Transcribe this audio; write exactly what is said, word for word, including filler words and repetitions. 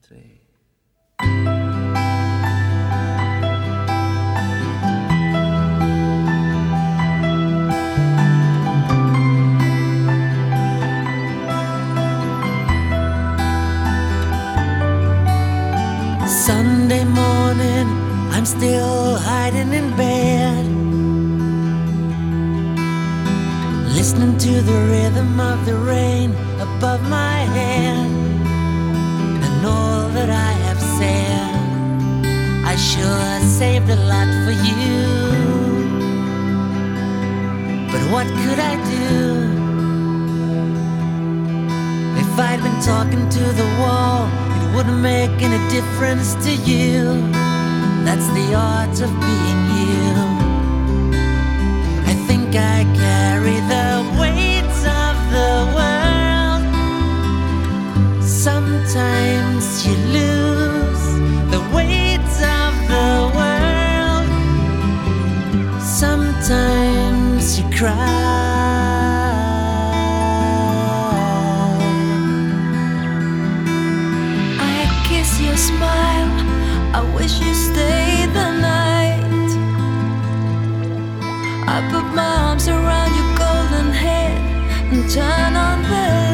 say. Sunday morning, I'm still hiding in bed, listening to the rhythm of the rain above my head. And all that I have said, I sure saved a lot for you. But what could I do if I'd been talking to the wall? It wouldn't make any difference to you. That's the art of being you. I think I carry the weight of the world. Sometimes you lose the weight of the world. Sometimes you cry. Your smile, I wish you stayed the night. I put my arms around your golden head and turn on the